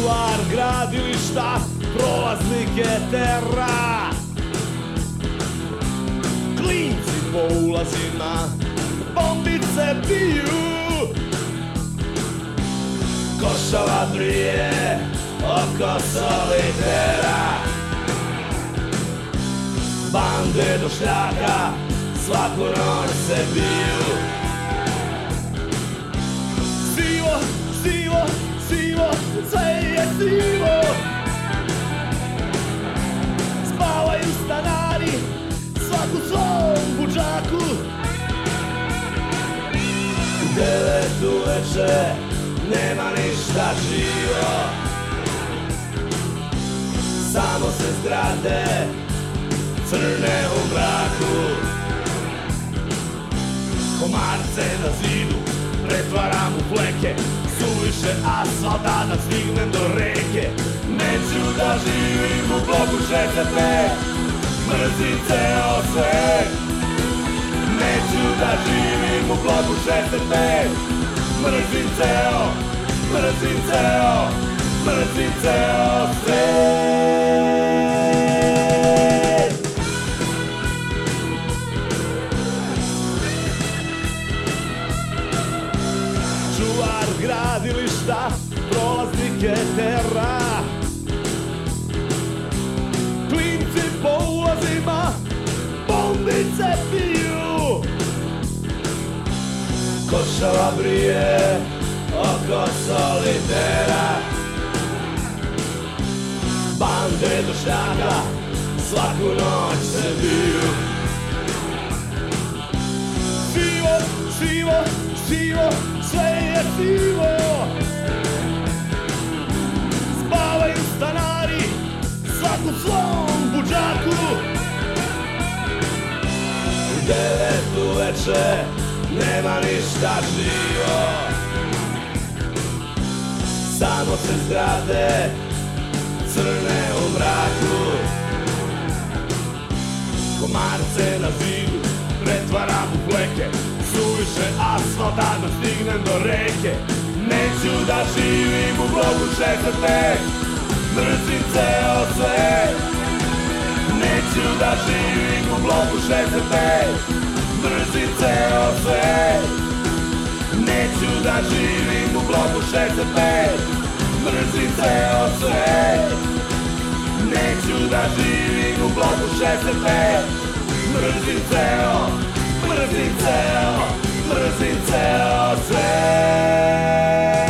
Čuvar gradilišta prolaznike tera, klinci po ulazima bombice biju, košava brije oko solitera, bande došljaka svaku noć se biju. Sivo, sivo, sivo, sve je sivo, spavaju stanari svak u svom budžaku. U 9 uveče nema ništa živo, samo se zgrade crne u mraku. Komarce na zidu pretvaram u fleke, suviše asfalta da stignem do reke. Neću da živim u bloku 65, mrzim ceo svet. Neću da živim u bloku 65, mrzim ceo svet. Čuvar gradilišta prolaznike tera, klinci po ulazima bombice piju, košava brije oko solitera, bande došljaka svaku noć se biju. Sivo, sivo, sivo, sve je sivo, spavaju stanari svak u svom budžaku. U 9 uveče nema ništa živo, samo se zgrade crne u mraku. Komarce na zidu pretvaram u fleke, suviše asfalta da stignem do reke. Neću da živim u bloku 65, mrzim ceo svet. Neću da živim u bloku 65, mrzim ceo svet. Neću da živim u bloku 65, mrzim ceo svet. Neću da živim u bloku 65, mrzim ceo svet.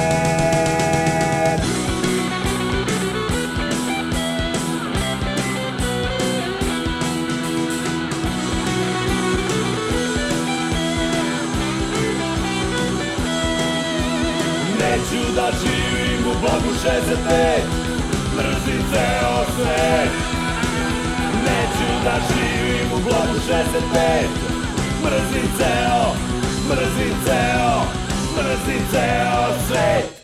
Neću da živim u bloku 65, mrzim ceo svet. Neću da živim u bloku 65, mrzim ceo svet.